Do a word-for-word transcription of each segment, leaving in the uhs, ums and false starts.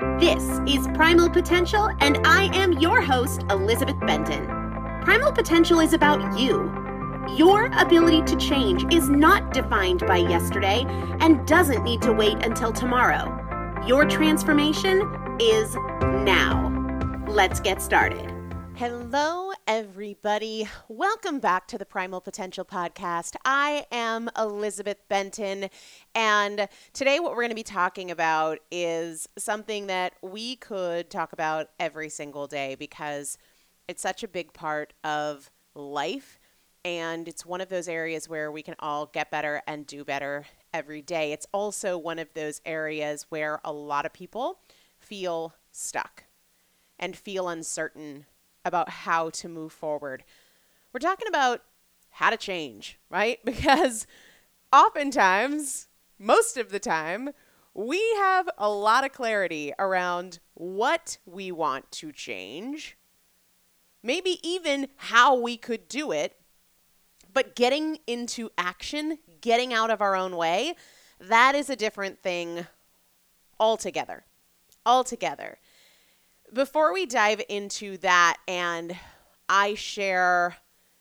This is Primal Potential, and I am your host, Elizabeth Benton. Primal Potential is about you. Your ability to change is not defined by yesterday and doesn't need to wait until tomorrow. Your transformation is now. Let's get started. Hello, everybody. Welcome back to the Primal Potential Podcast. I am Elizabeth Benton, and today what we're going to be talking about is something that we could talk about every single day because it's such a big part of life, and it's one of those areas where we can all get better and do better every day. It's also one of those areas where a lot of people feel stuck and feel uncertain about how to move forward. We're talking about how to change, right? Because oftentimes, most of the time, we have a lot of clarity around what we want to change, maybe even how we could do it, but getting into action, getting out of our own way, that is a different thing altogether, altogether. Before we dive into that and I share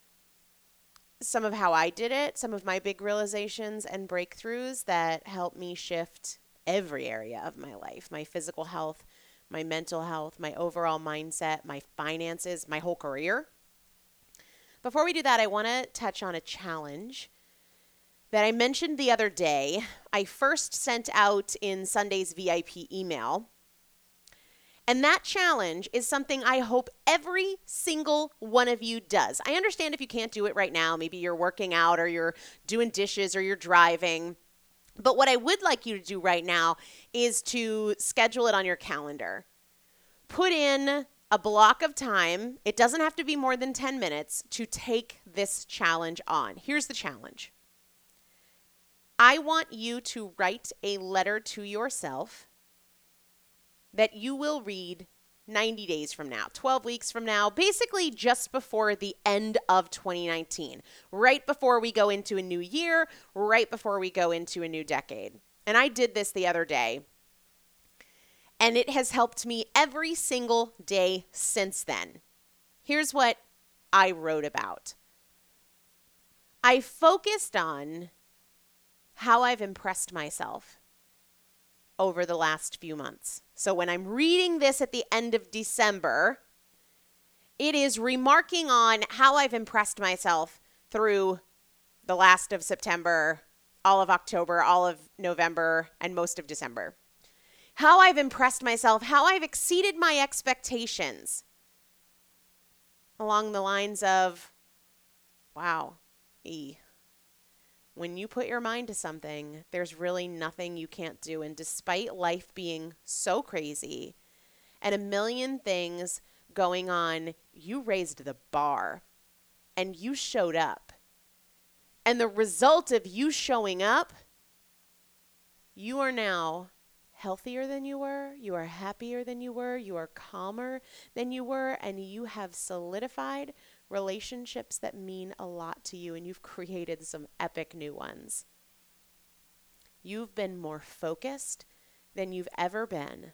some of how I did it, some of my big realizations and breakthroughs that helped me shift every area of my life, my physical health, my mental health, my overall mindset, my finances, my whole career. Before we do that, I want to touch on a challenge that I mentioned the other day. I first sent out in Sunday's V I P email. And that challenge is something I hope every single one of you does. I understand if you can't do it right now, maybe you're working out or you're doing dishes or you're driving. But what I would like you to do right now is to schedule it on your calendar. Put in a block of time. It doesn't have to be more than ten minutes to take this challenge on. Here's the challenge. I want you to write a letter to yourself that you will read ninety days from now, twelve weeks from now, basically just before the end of twenty nineteen, right before we go into a new year, right before we go into a new decade. And I did this the other day, and it has helped me every single day since then. Here's what I wrote about. I focused on how I've impressed myself over the last few months. So when I'm reading this at the end of December, it is remarking on how I've impressed myself through the last of September, all of October, all of November, and most of December. How I've impressed myself, how I've exceeded my expectations along the lines of, wow, E. When you put your mind to something, there's really nothing you can't do. And despite life being so crazy and a million things going on, you raised the bar and you showed up. And the result of you showing up, you are now healthier than you were, you are happier than you were, you are calmer than you were, and you have solidified relationships that mean a lot to you, and you've created some epic new ones. You've been more focused than you've ever been,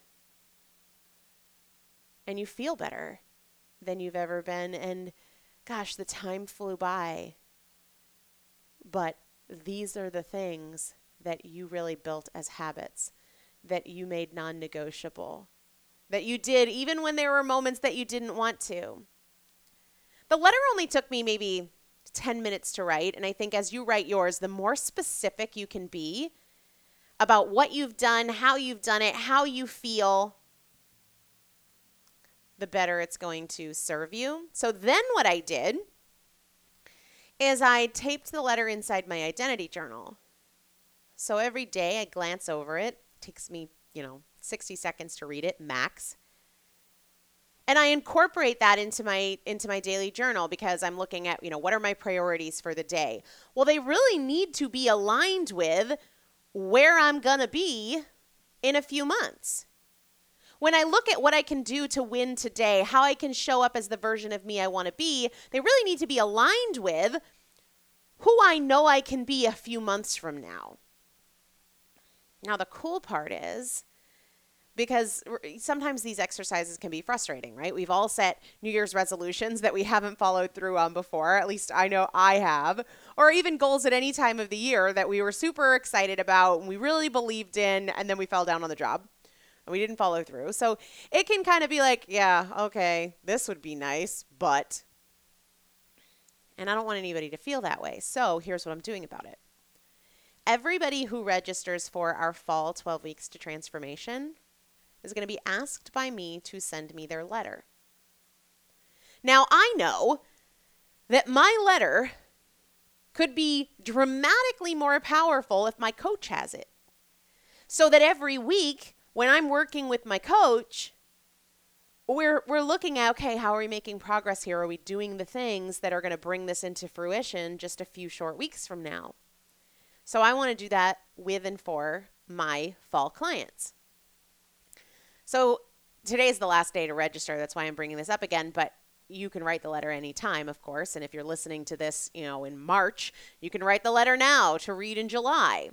and you feel better than you've ever been, and gosh, the time flew by, but these are the things that you really built as habits, that you made non-negotiable, that you did even when there were moments that you didn't want to. The letter only took me maybe ten minutes to write, and I think as you write yours, the more specific you can be about what you've done, how you've done it, how you feel, the better it's going to serve you. So then what I did is I taped the letter inside my identity journal. So every day I glance over it. It takes me, you know, sixty seconds to read it, max. And I incorporate that into my into my daily journal because I'm looking at, you know, what are my priorities for the day? Well, they really need to be aligned with where I'm going to be in a few months. When I look at what I can do to win today, how I can show up as the version of me I want to be, they really need to be aligned with who I know I can be a few months from now. Now, the cool part is, because sometimes these exercises can be frustrating, right? We've all set New Year's resolutions that we haven't followed through on before. At least I know I have. Or even goals at any time of the year that we were super excited about and we really believed in, and then we fell down on the job and we didn't follow through. So it can kind of be like, yeah, okay, this would be nice, but... And I don't want anybody to feel that way. So here's what I'm doing about it. Everybody who registers for our fall twelve weeks to transformation is going to be asked by me to send me their letter. Now, I know that my letter could be dramatically more powerful if my coach has it. So that every week when I'm working with my coach, we're we're looking at, okay, how are we making progress here? Are we doing the things that are going to bring this into fruition just a few short weeks from now? So I want to do that with and for my fall clients. So today is the last day to register. That's why I'm bringing this up again, but you can write the letter anytime, of course. And if you're listening to this, you know, in March, you can write the letter now to read in July.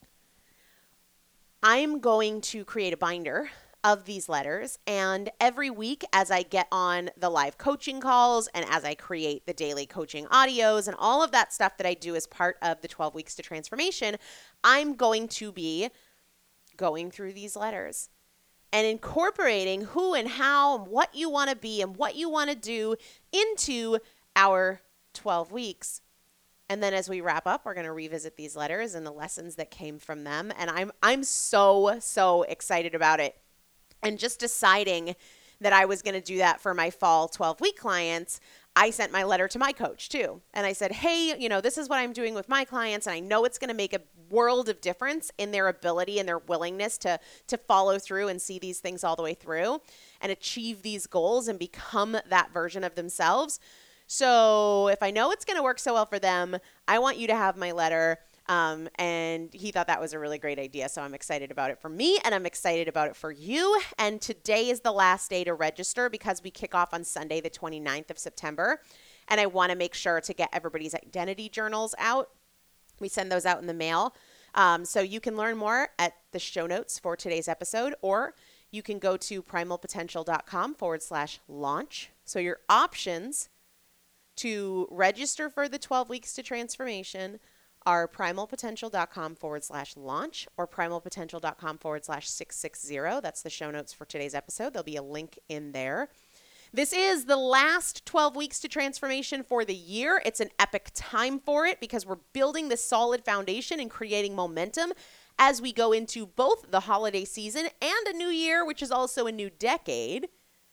I'm going to create a binder of these letters, and every week as I get on the live coaching calls and as I create the daily coaching audios and all of that stuff that I do as part of the twelve weeks to transformation, I'm going to be going through these letters and incorporating who and how and what you want to be and what you want to do into our twelve weeks. And then as we wrap up, we're going to revisit these letters and the lessons that came from them. And I'm I'm so, so excited about it. And just deciding that I was going to do that for my fall twelve-week clients, I sent my letter to my coach too. And I said, hey, you know, this is what I'm doing with my clients. And I know it's going to make a world of difference in their ability and their willingness to, to follow through and see these things all the way through and achieve these goals and become that version of themselves. So if I know it's going to work so well for them, I want you to have my letter. Um, and he thought that was a really great idea. So I'm excited about it for me and I'm excited about it for you. And today is the last day to register because we kick off on Sunday, the twenty-ninth of September. And I want to make sure to get everybody's identity journals out. We send those out in the mail. Um, so you can learn more at the show notes for today's episode, or you can go to primalpotential.com forward slash launch. So your options to register for the twelve weeks to transformation are primalpotential.com forward slash launch or primalpotential.com forward slash 660. That's the show notes for today's episode. There'll be a link in there. This is the last twelve weeks to transformation for the year. It's an epic time for it because we're building this solid foundation and creating momentum as we go into both the holiday season and a new year, which is also a new decade.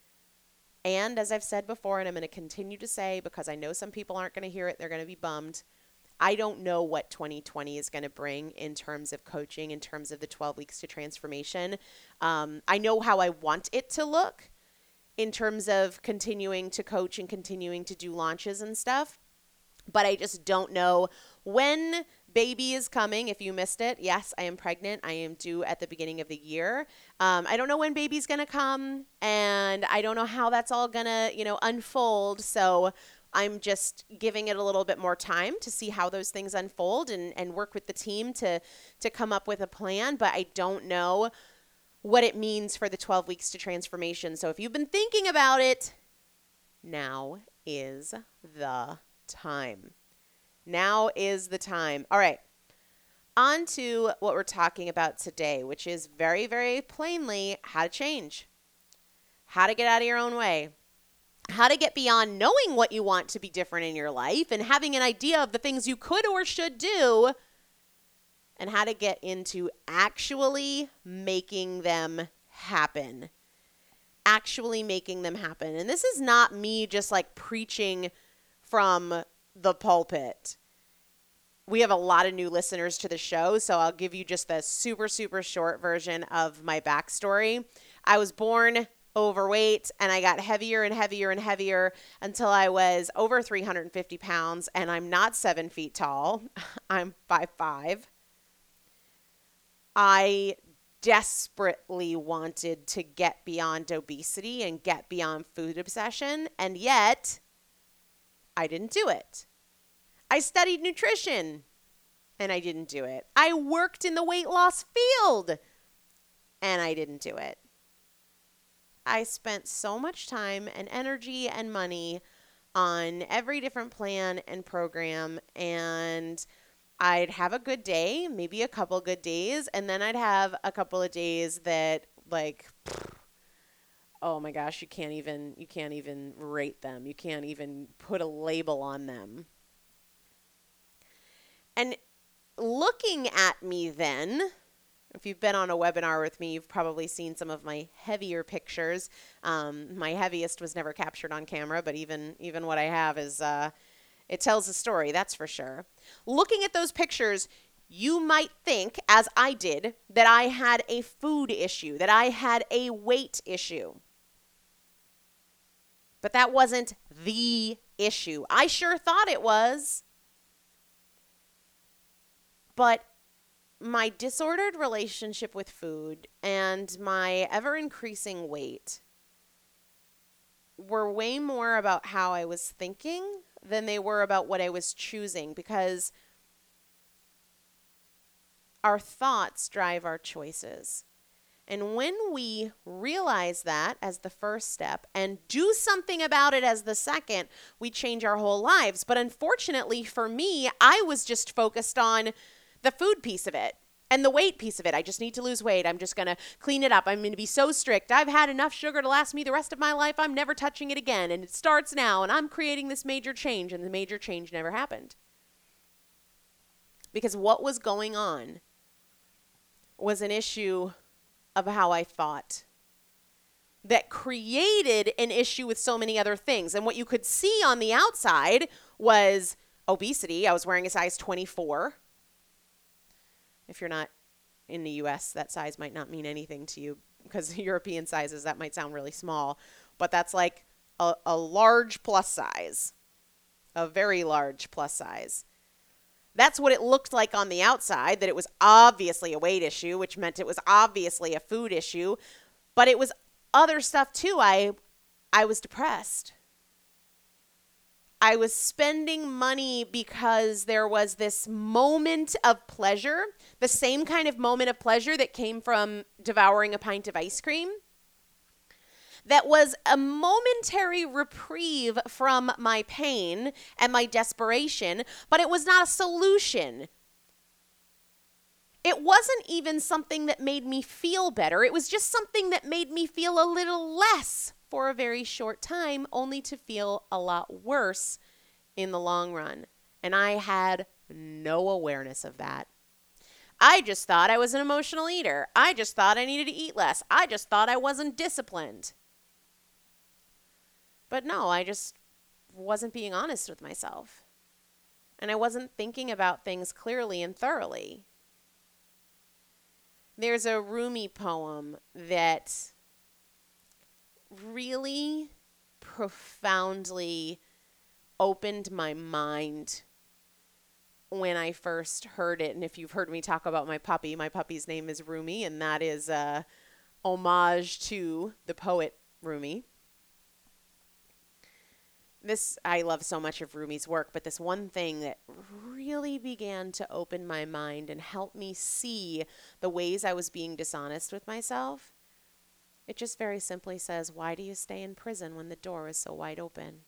And as I've said before, and I'm going to continue to say, because I know some people aren't going to hear it, they're going to be bummed. I don't know what twenty twenty is going to bring in terms of coaching, in terms of the twelve weeks to transformation. Um, I know how I want it to look in terms of continuing to coach and continuing to do launches and stuff. But I just don't know when baby is coming. If you missed it, yes, I am pregnant. I am due at the beginning of the year. Um, I don't know when baby's going to come, and I don't know how that's all going to, you know, unfold. So I'm just giving it a little bit more time to see how those things unfold and, and work with the team to, to come up with a plan. But I don't know what it means for the twelve weeks to transformation. So if you've been thinking about it, now is the time. Now is the time. All right. On to what we're talking about today, which is very, very plainly how to change, how to get out of your own way, how to get beyond knowing what you want to be different in your life and having an idea of the things you could or should do, and how to get into actually making them happen. Actually making them happen. And this is not me just like preaching from the pulpit. We have a lot of new listeners to the show, so I'll give you just the super, super short version of my backstory. I was born overweight, and I got heavier and heavier and heavier until I was over three hundred fifty pounds, and I'm not seven feet tall. I'm five foot five. I desperately wanted to get beyond obesity and get beyond food obsession, and yet I didn't do it. I studied nutrition, and I didn't do it. I worked in the weight loss field, and I didn't do it. I spent so much time and energy and money on every different plan and program, and I'd have a good day, maybe a couple good days, and then I'd have a couple of days that, like, oh my gosh, you can't even you can't even rate them. You can't even put a label on them. And looking at me then, if you've been on a webinar with me, you've probably seen some of my heavier pictures. Um, my heaviest was never captured on camera, but even even what I have is, uh, it tells a story, that's for sure. Looking at those pictures, you might think, as I did, that I had a food issue, that I had a weight issue. But that wasn't the issue. I sure thought it was. But my disordered relationship with food and my ever-increasing weight were way more about how I was thinking than they were about what I was choosing, because our thoughts drive our choices. And when we realize that as the first step and do something about it as the second, we change our whole lives. But unfortunately for me, I was just focused on the food piece of it and the weight piece of it. I just need to lose weight. I'm just going to clean it up. I'm going to be so strict. I've had enough sugar to last me the rest of my life. I'm never touching it again. And it starts now. And I'm creating this major change. And the major change never happened. Because what was going on was an issue of how I thought that created an issue with so many other things. And what you could see on the outside was obesity. I was wearing a size twenty-four. If you're not in the U S, that size might not mean anything to you, because European sizes, that might sound really small. But that's like a, a large plus size, a very large plus size. That's what it looked like on the outside, that it was obviously a weight issue, which meant it was obviously a food issue, but it was other stuff too. I I was depressed. I was spending money because there was this moment of pleasure, the same kind of moment of pleasure that came from devouring a pint of ice cream. That was a momentary reprieve from my pain and my desperation, but it was not a solution. It wasn't even something that made me feel better. It was just something that made me feel a little less for a very short time, only to feel a lot worse in the long run. And I had no awareness of that. I just thought I was an emotional eater. I just thought I needed to eat less. I just thought I wasn't disciplined. But no, I just wasn't being honest with myself. And I wasn't thinking about things clearly and thoroughly. There's a Rumi poem that really profoundly opened my mind when I first heard it. And if you've heard me talk about my puppy, my puppy's name is Rumi, and that is a homage to the poet Rumi. This, I love so much of Rumi's work, but this one thing that really began to open my mind and help me see the ways I was being dishonest with myself, it just very simply says, why do you stay in prison when the door is so wide open?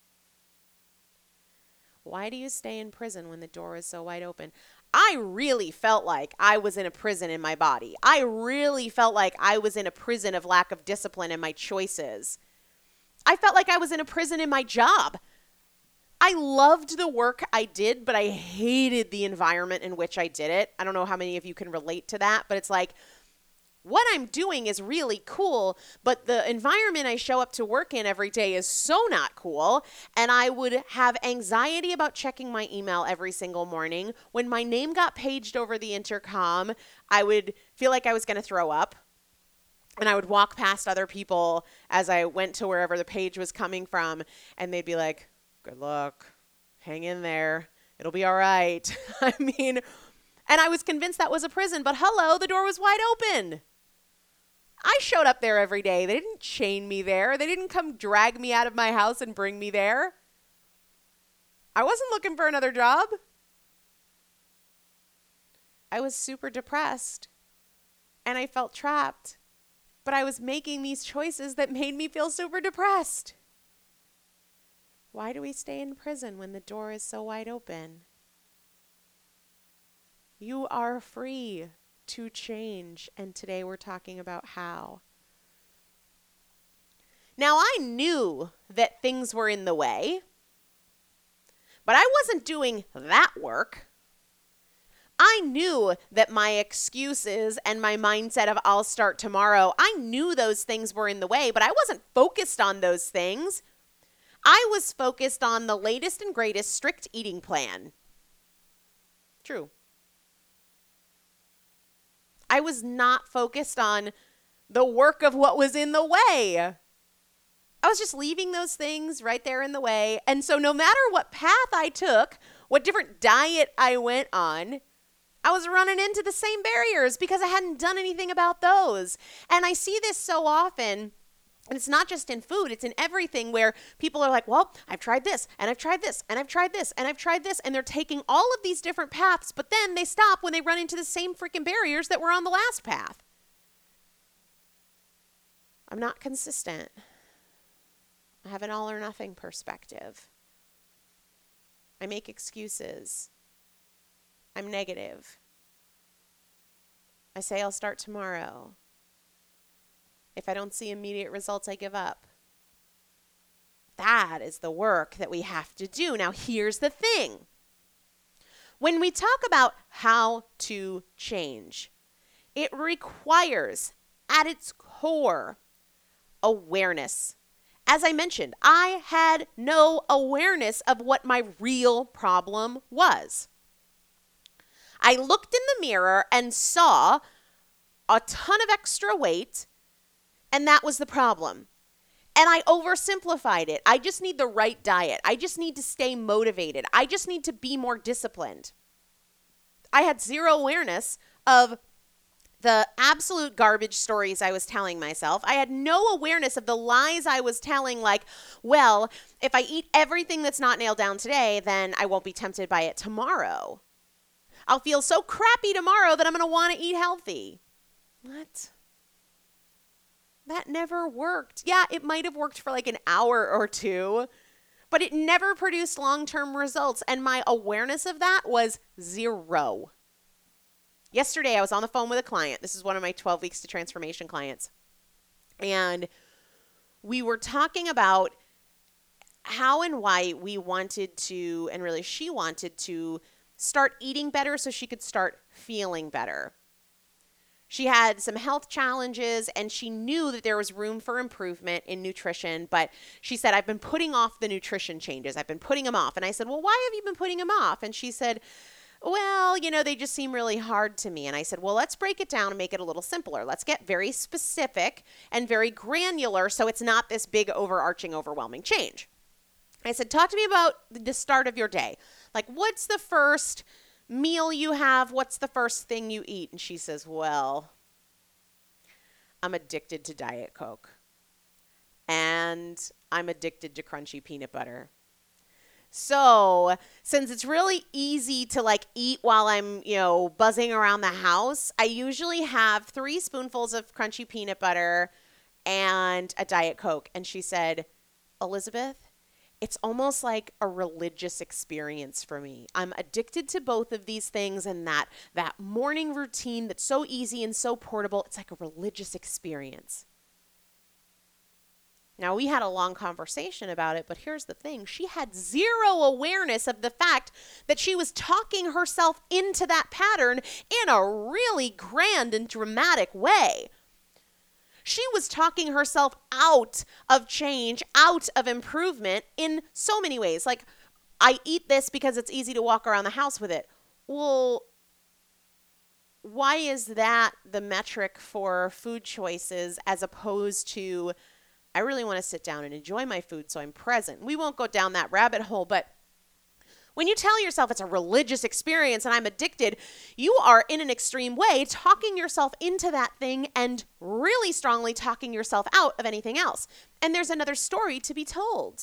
Why do you stay in prison when the door is so wide open? I really felt like I was in a prison in my body. I really felt like I was in a prison of lack of discipline in my choices. I felt like I was in a prison in my job. I loved the work I did, but I hated the environment in which I did it. I don't know how many of you can relate to that, but it's like, what I'm doing is really cool, but the environment I show up to work in every day is so not cool. And I would have anxiety about checking my email every single morning. When my name got paged over the intercom, I would feel like I was going to throw up. And I would walk past other people as I went to wherever the page was coming from, and they'd be like, good luck, hang in there, it'll be all right. I mean, and I was convinced that was a prison, but hello, the door was wide open. I showed up there every day. They didn't chain me there. They didn't come drag me out of my house and bring me there. I wasn't looking for another job. I was super depressed, and I felt trapped. But I was making these choices that made me feel super depressed. Why do we stay in prison when the door is so wide open? You are free to change, and today we're talking about how. Now, I knew that things were in the way, but I wasn't doing that work. I knew that my excuses and my mindset of I'll start tomorrow, I knew those things were in the way, but I wasn't focused on those things. I was focused on the latest and greatest strict eating plan. True. I was not focused on the work of what was in the way. I was just leaving those things right there in the way. And so no matter what path I took, what different diet I went on, I was running into the same barriers because I hadn't done anything about those. And I see this so often. And it's not just in food, it's in everything where people are like, well, I've tried this, and I've tried this, and I've tried this, and I've tried this, and they're taking all of these different paths, but then they stop when they run into the same freaking barriers that were on the last path. I'm not consistent. I have an all or nothing perspective. I make excuses. I'm negative. I say I'll start tomorrow. If I don't see immediate results, I give up. That is the work that we have to do. Now, here's the thing. When we talk about how to change, it requires, at its core, awareness. As I mentioned, I had no awareness of what my real problem was. I looked in the mirror and saw a ton of extra weight, and that was the problem. And I oversimplified it. I just need the right diet. I just need to stay motivated. I just need to be more disciplined. I had zero awareness of the absolute garbage stories I was telling myself. I had no awareness of the lies I was telling, like, well, if I eat everything that's not nailed down today, then I won't be tempted by it tomorrow. I'll feel so crappy tomorrow that I'm going to want to eat healthy. What? That never worked. Yeah, it might have worked for like an hour or two, but it never produced long-term results. And my awareness of that was zero. Yesterday, I was on the phone with a client. This is one of my twelve weeks to transformation clients. And we were talking about how and why we wanted to, and really she wanted to, start eating better so she could start feeling better. She had some health challenges and she knew that there was room for improvement in nutrition, but she said, I've been putting off the nutrition changes. I've been putting them off. And I said, well, why have you been putting them off? And she said, well, you know, they just seem really hard to me. And I said, well, let's break it down and make it a little simpler. Let's get very specific and very granular so it's not this big overarching, overwhelming change. I said, talk to me about the start of your day. Like, what's the first meal you have? What's the first thing you eat? And she says, well, I'm addicted to Diet Coke and I'm addicted to crunchy peanut butter. So since it's really easy to like eat while I'm, you know, buzzing around the house, I usually have three spoonfuls of crunchy peanut butter and a Diet Coke. And she said, Elizabeth, it's almost like a religious experience for me. I'm addicted to both of these things, and that that morning routine that's so easy and so portable, it's like a religious experience. Now, we had a long conversation about it, but here's the thing. She had zero awareness of the fact that she was talking herself into that pattern in a really grand and dramatic way. She was talking herself out of change, out of improvement in so many ways. Like, I eat this because it's easy to walk around the house with it. Well, why is that the metric for food choices as opposed to, I really want to sit down and enjoy my food so I'm present? We won't go down that rabbit hole, but when you tell yourself it's a religious experience and I'm addicted, you are in an extreme way talking yourself into that thing and really strongly talking yourself out of anything else. And there's another story to be told.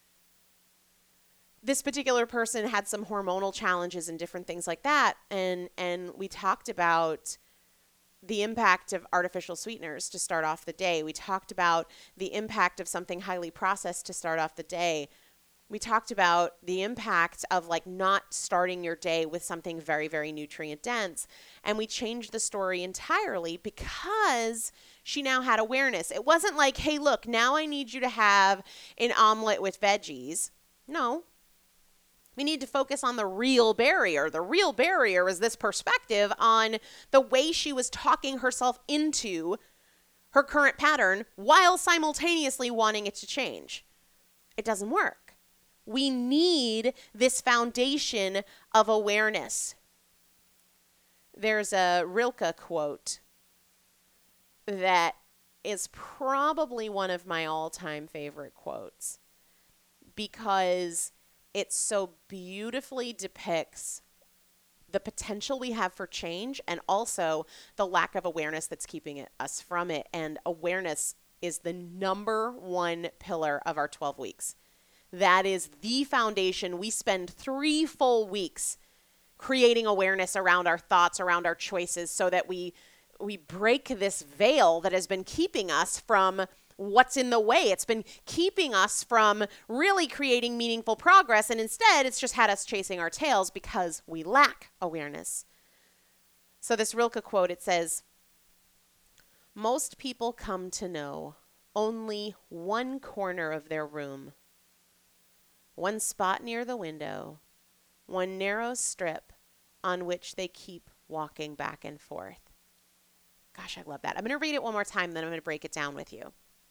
This particular person had some hormonal challenges and different things like that. And, and we talked about the impact of artificial sweeteners to start off the day. We talked about the impact of something highly processed to start off the day. We talked about the impact of like not starting your day with something very, very nutrient dense. And we changed the story entirely because she now had awareness. It wasn't like, hey, look, now I need you to have an omelet with veggies. No. We need to focus on the real barrier. The real barrier is this perspective on the way she was talking herself into her current pattern while simultaneously wanting it to change. It doesn't work. We need this foundation of awareness. There's a Rilke quote that is probably one of my all-time favorite quotes because it so beautifully depicts the potential we have for change and also the lack of awareness that's keeping it, us from it. And awareness is the number one pillar of our twelve weeks. That is the foundation. We spend three full weeks creating awareness around our thoughts, around our choices, so that we we break this veil that has been keeping us from what's in the way. It's been keeping us from really creating meaningful progress, and instead it's just had us chasing our tails because we lack awareness. So this Rilke quote, it says, "Most people come to know only one corner of their room, one spot near the window, one narrow strip on which they keep walking back and forth." Gosh, I love that. I'm going to read it one more time, then I'm going to break it down with you.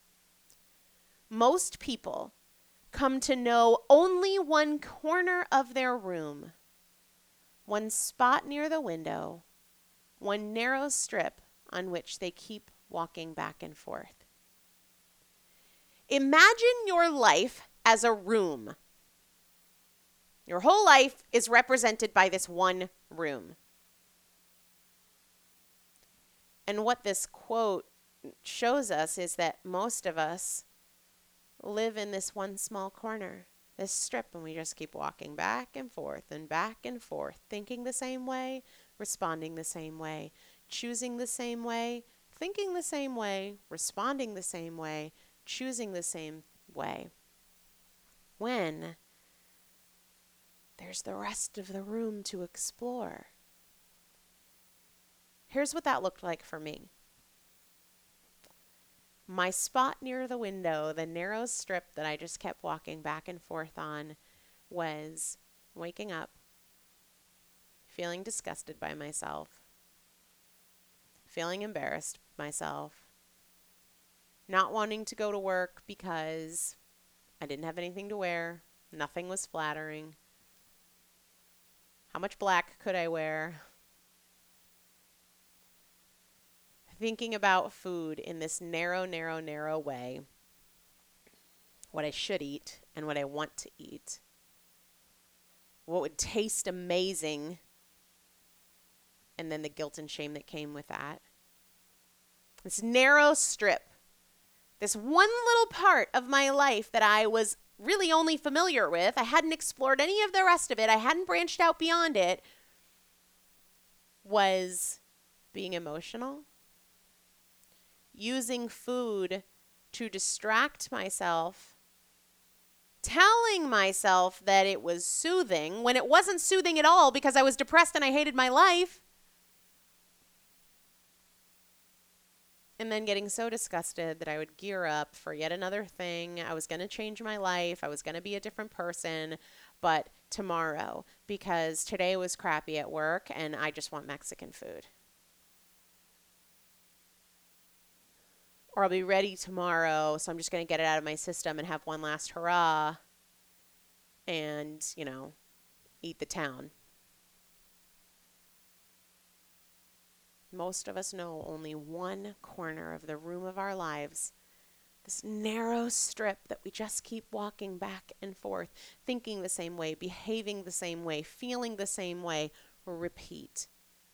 Most people come to know only one corner of their room, one spot near the window, one narrow strip on which they keep walking back and forth. Imagine your life as a room. Your whole life is represented by this one room. And what this quote shows us is that most of us live in this one small corner, this strip, and we just keep walking back and forth and back and forth, thinking the same way, responding the same way, choosing the same way, thinking the same way, responding the same way, choosing the same way. When there's the rest of the room to explore. Here's what that looked like for me. My spot near the window, the narrow strip that I just kept walking back and forth on, was waking up, feeling disgusted by myself, feeling embarrassed by myself, not wanting to go to work because I didn't have anything to wear, nothing was flattering. How much black could I wear? Thinking about food in this narrow, narrow, narrow way. What I should eat and what I want to eat. What would taste amazing. And then the guilt and shame that came with that. This narrow strip. This one little part of my life that I was really only familiar with. I hadn't explored any of the rest of it. I hadn't branched out beyond it. Was being emotional. Using food to distract myself. Telling myself that it was soothing when it wasn't soothing at all because I was depressed and I hated my life. And then getting so disgusted that I would gear up for yet another thing. I was going to change my life. I was going to be a different person, but tomorrow, because today was crappy at work and I just want Mexican food. Or I'll be ready tomorrow, so I'm just going to get it out of my system and have one last hurrah and, you know, eat the town. Most of us know only one corner of the room of our lives, this narrow strip that we just keep walking back and forth, thinking the same way, behaving the same way, feeling the same way, repeat.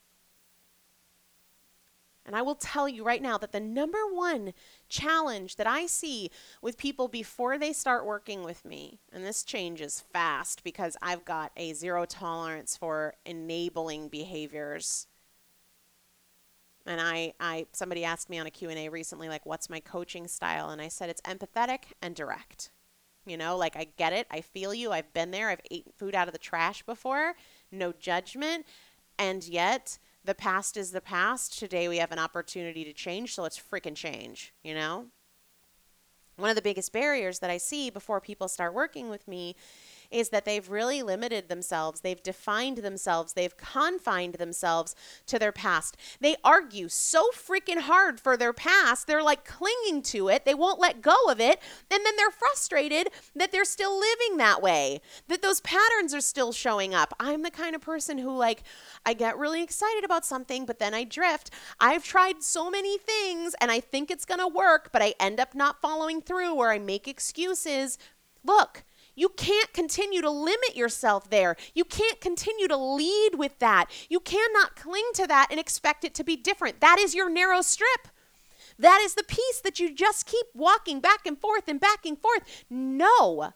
And I will tell you right now that the number one challenge that I see with people before they start working with me, and this changes fast because I've got a zero tolerance for enabling behaviors. And I, I somebody asked me on a Q and A recently, like, what's my coaching style? And I said, it's empathetic and direct. You know, like, I get it. I feel you. I've been there. I've eaten food out of the trash before. No judgment. And yet the past is the past. Today we have an opportunity to change. So let's freaking change, you know? One of the biggest barriers that I see before people start working with me is that they've really limited themselves. They've defined themselves. They've confined themselves to their past. They argue so freaking hard for their past. They're like clinging to it. They won't let go of it. And then they're frustrated that they're still living that way, that those patterns are still showing up. I'm the kind of person who, like, I get really excited about something, but then I drift. I've tried so many things and I think it's going to work, but I end up not following through, or I make excuses. Look, you can't continue to limit yourself there. You can't continue to lead with that. You cannot cling to that and expect it to be different. That is your narrow strip. That is the piece that you just keep walking back and forth and back and forth. No.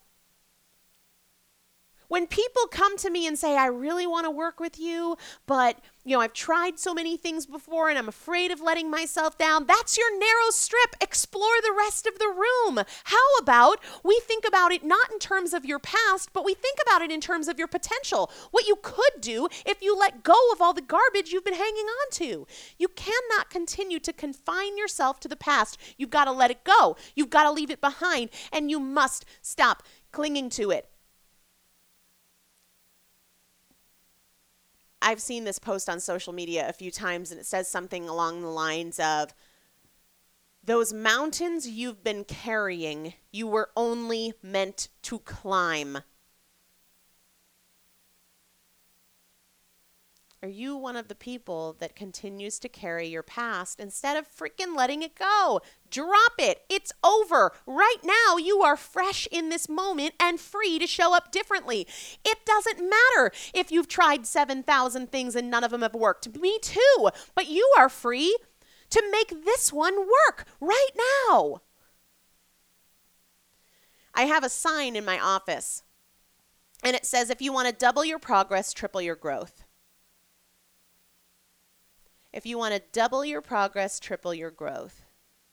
When people come to me and say, I really want to work with you, but, you know, I've tried so many things before and I'm afraid of letting myself down, that's your narrow strip. Explore the rest of the room. How about we think about it not in terms of your past, but we think about it in terms of your potential, what you could do if you let go of all the garbage you've been hanging on to. You cannot continue to confine yourself to the past. You've got to let it go. You've got to leave it behind, and you must stop clinging to it. I've seen this post on social media a few times, and it says something along the lines of, those mountains you've been carrying, you were only meant to climb. Are you one of the people that continues to carry your past instead of freaking letting it go? Drop it. It's over. Right now, you are fresh in this moment and free to show up differently. It doesn't matter if you've tried seven thousand things and none of them have worked. Me too. But you are free to make this one work right now. I have a sign in my office, and it says, if you want to double your progress, triple your growth. If you want to double your progress, triple your growth.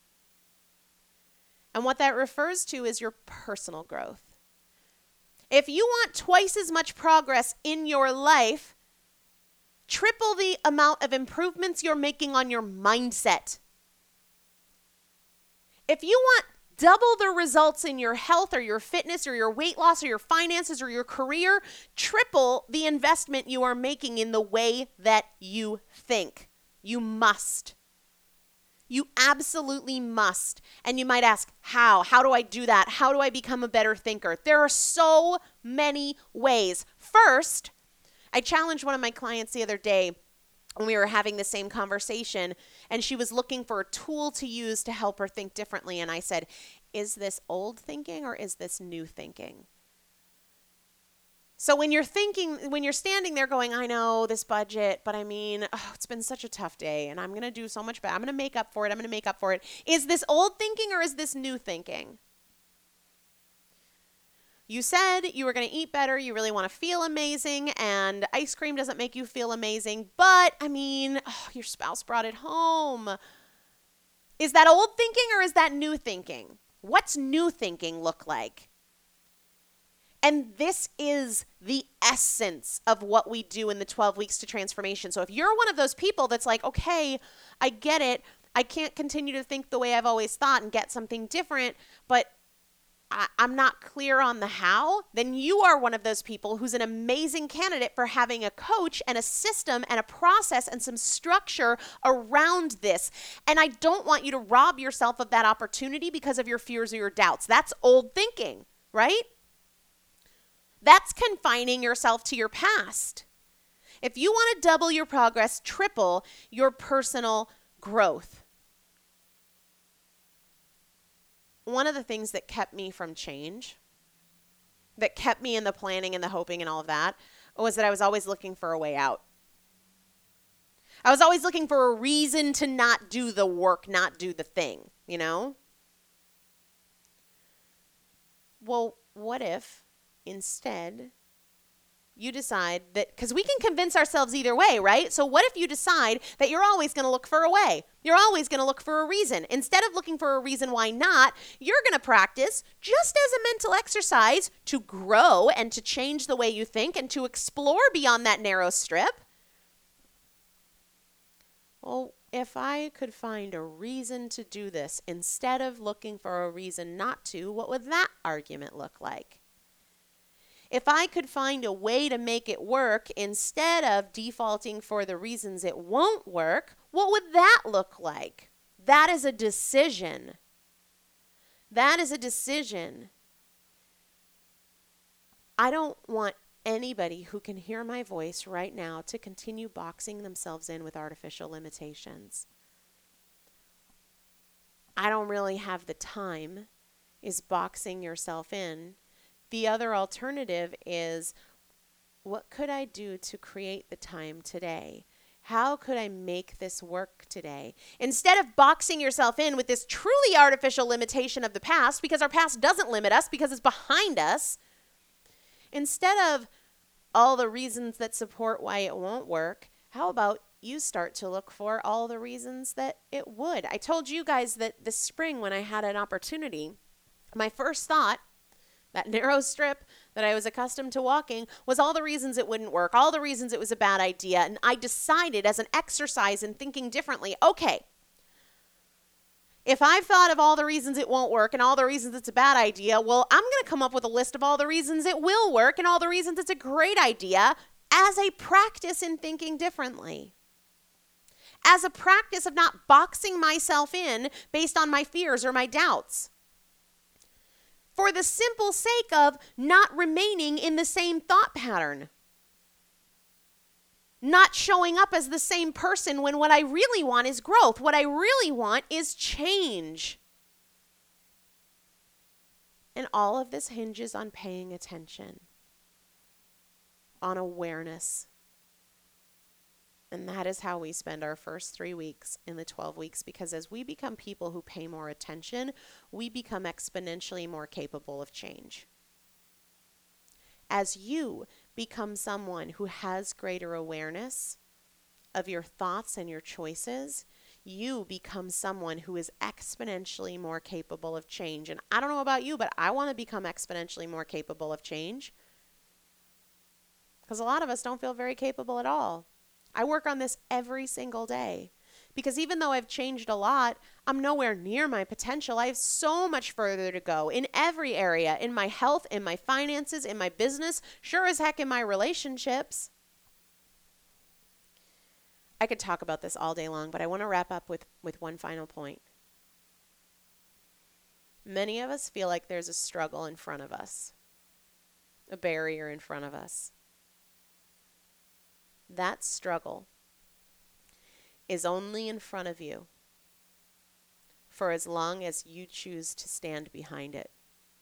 And what that refers to is your personal growth. If you want twice as much progress in your life, triple the amount of improvements you're making on your mindset. If you want double the results in your health or your fitness or your weight loss or your finances or your career, triple the investment you are making in the way that you think. You must. You absolutely must. And you might ask, how? How do I do that? How do I become a better thinker? There are so many ways. First, I challenged one of my clients the other day when we were having the same conversation, and she was looking for a tool to use to help her think differently. And I said, is this old thinking or is this new thinking? So when you're thinking, when you're standing there going, I know this budget, but I mean, oh, it's been such a tough day and I'm going to do so much better. I'm going to make up for it. I'm going to make up for it. Is this old thinking or is this new thinking? You said you were going to eat better. You really want to feel amazing, and ice cream doesn't make you feel amazing. But I mean, oh, your spouse brought it home. Is that old thinking or is that new thinking? What's new thinking look like? And this is the essence of what we do in the twelve weeks to transformation. So if you're one of those people that's like, okay, I get it. I can't continue to think the way I've always thought and get something different, but I, I'm not clear on the how, then you are one of those people who's an amazing candidate for having a coach and a system and a process and some structure around this. And I don't want you to rob yourself of that opportunity because of your fears or your doubts. That's old thinking, right? That's confining yourself to your past. If you want to double your progress, triple your personal growth. One of the things that kept me from change, that kept me in the planning and the hoping and all of that, was that I was always looking for a way out. I was always looking for a reason to not do the work, not do the thing, you know? Well, what if instead you decide that, because we can convince ourselves either way, right? So what if you decide that you're always going to look for a way? You're always going to look for a reason. Instead of looking for a reason why not, you're going to practice just as a mental exercise to grow and to change the way you think and to explore beyond that narrow strip. Well, if I could find a reason to do this instead of looking for a reason not to, what would that argument look like? If I could find a way to make it work instead of defaulting for the reasons it won't work, what would that look like? That is a decision. That is a decision. I don't want anybody who can hear my voice right now to continue boxing themselves in with artificial limitations. I don't really have the time, is boxing yourself in. The other alternative is, what could I do to create the time today? How could I make this work today? Instead of boxing yourself in with this truly artificial limitation of the past, because our past doesn't limit us, because it's behind us, instead of all the reasons that support why it won't work, how about you start to look for all the reasons that it would? I told you guys that this spring when I had an opportunity, my first thought, that narrow strip that I was accustomed to walking, was all the reasons it wouldn't work, all the reasons it was a bad idea. And I decided as an exercise in thinking differently, okay, if I've thought of all the reasons it won't work and all the reasons it's a bad idea, well, I'm going to come up with a list of all the reasons it will work and all the reasons it's a great idea as a practice in thinking differently. As a practice of not boxing myself in based on my fears or my doubts. For the simple sake of not remaining in the same thought pattern. Not showing up as the same person when what I really want is growth. What I really want is change. And all of this hinges on paying attention, on awareness. And that is how we spend our first three weeks in the twelve weeks, because as we become people who pay more attention, we become exponentially more capable of change. As you become someone who has greater awareness of your thoughts and your choices, you become someone who is exponentially more capable of change. And I don't know about you, but I want to become exponentially more capable of change, because a lot of us don't feel very capable at all. I work on this every single day, because even though I've changed a lot, I'm nowhere near my potential. I have so much further to go in every area, in my health, in my finances, in my business, sure as heck in my relationships. I could talk about this all day long, but I want to wrap up with, with one final point. Many of us feel like there's a struggle in front of us, a barrier in front of us. That struggle is only in front of you for as long as you choose to stand behind it.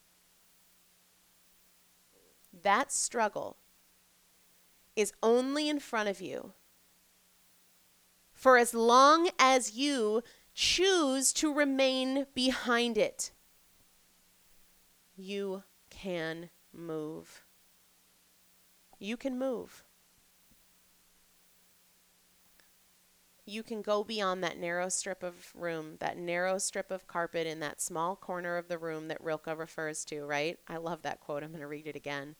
That struggle is only in front of you for as long as you choose to remain behind it. You can move. You can move. You can go beyond that narrow strip of room, that narrow strip of carpet in that small corner of the room that Rilke refers to, right? I love that quote. I'm going to read it again.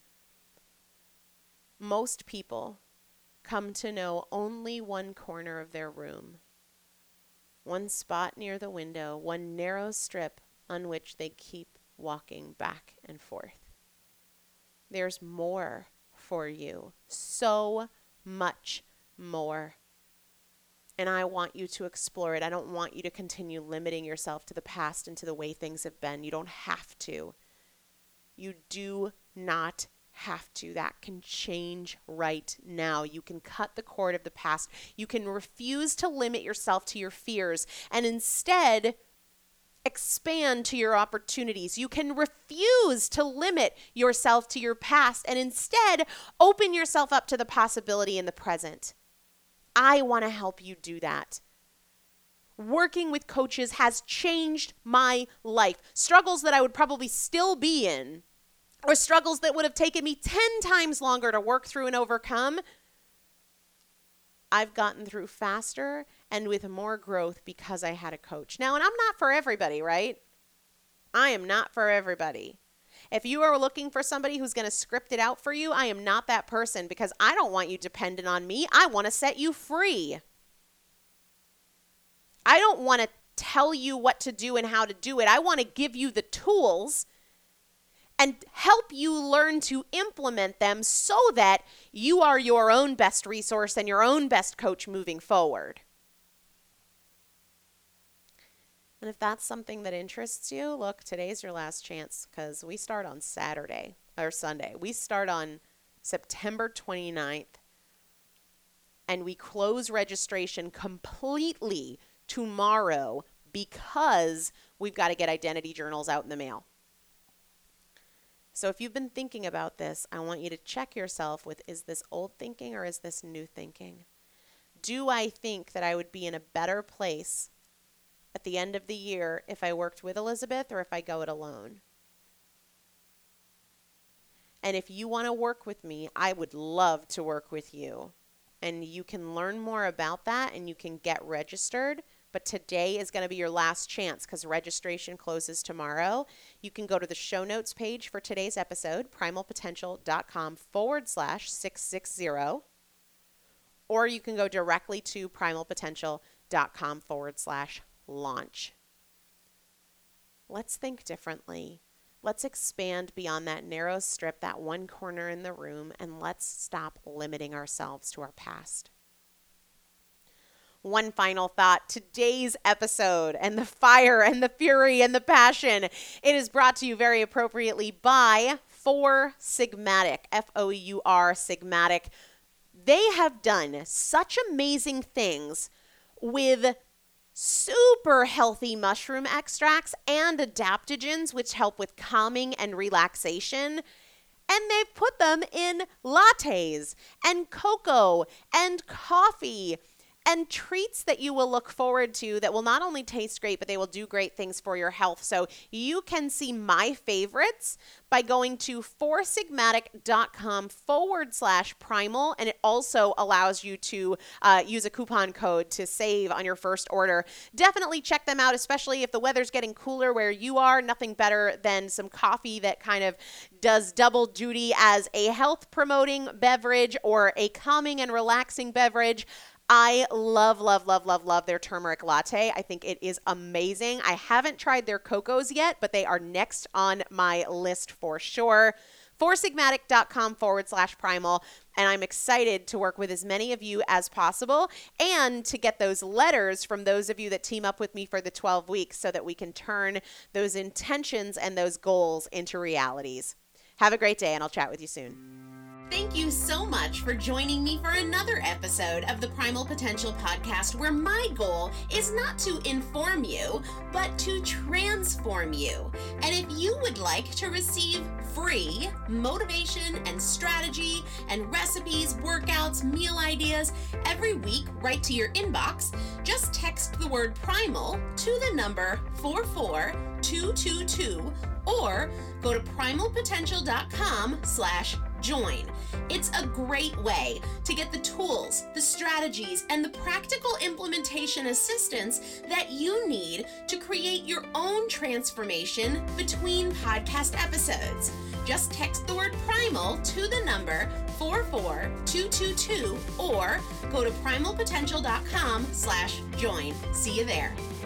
Most people come to know only one corner of their room, one spot near the window, one narrow strip on which they keep walking back and forth. There's more for you, so much more. And I want you to explore it. I don't want you to continue limiting yourself to the past and to the way things have been. You don't have to. You do not have to. That can change right now. You can cut the cord of the past. You can refuse to limit yourself to your fears and instead expand to your opportunities. You can refuse to limit yourself to your past and instead open yourself up to the possibility in the present. I want to help you do that. Working with coaches has changed my life. Struggles that I would probably still be in or struggles that would have taken me ten times longer to work through and overcome, I've gotten through faster and with more growth because I had a coach. Now, and I'm not for everybody, right? I am not for everybody. If you are looking for somebody who's going to script it out for you, I am not that person, because I don't want you dependent on me. I want to set you free. I don't want to tell you what to do and how to do it. I want to give you the tools and help you learn to implement them so that you are your own best resource and your own best coach moving forward. And if that's something that interests you, look, today's your last chance, because we start on Saturday or Sunday. We start on September twenty-ninth, and we close registration completely tomorrow because we've got to get identity journals out in the mail. So if you've been thinking about this, I want you to check yourself with, is this old thinking or is this new thinking? Do I think that I would be in a better place at the end of the year if I worked with Elizabeth or if I go it alone? And if you want to work with me, I would love to work with you. And you can learn more about that and you can get registered. But today is going to be your last chance because registration closes tomorrow. You can go to the show notes page for today's episode, primalpotential.com forward slash 660. Or you can go directly to primalpotential.com forward slash launch. Let's think differently. Let's expand beyond that narrow strip, that one corner in the room, and let's stop limiting ourselves to our past. One final thought. Today's episode and the fire and the fury and the passion, it is brought to you very appropriately by Four Sigmatic, F O U R Sigmatic. They have done such amazing things with super healthy mushroom extracts and adaptogens, which help with calming and relaxation. And they've put them in lattes and cocoa and coffee and treats that you will look forward to that will not only taste great, but they will do great things for your health. So you can see my favorites by going to foursigmatic.com forward slash primal. And it also allows you to uh, use a coupon code to save on your first order. Definitely check them out, especially if the weather's getting cooler where you are. Nothing better than some coffee that kind of does double duty as a health promoting beverage or a calming and relaxing beverage. I love, love, love, love, love their turmeric latte. I think it is amazing. I haven't tried their cocos yet, but they are next on my list for sure. foursigmatic.com forward slash primal. And I'm excited to work with as many of you as possible and to get those letters from those of you that team up with me for the twelve weeks so that we can turn those intentions and those goals into realities. Have a great day, and I'll chat with you soon. Thank you so much for joining me for another episode of the Primal Potential Podcast, where my goal is not to inform you, but to transform you. And if you would like to receive free motivation and strategy and recipes, workouts, meal ideas every week right to your inbox, just text the word primal to the number four four two two two or go to primalpotential.com slash join. It's a great way to get the tools, the strategies, and the practical implementation assistance that you need to create your own transformation between podcast episodes. Just text the word primal to the number four four two two two or go to primalpotential.com slash join. See you there.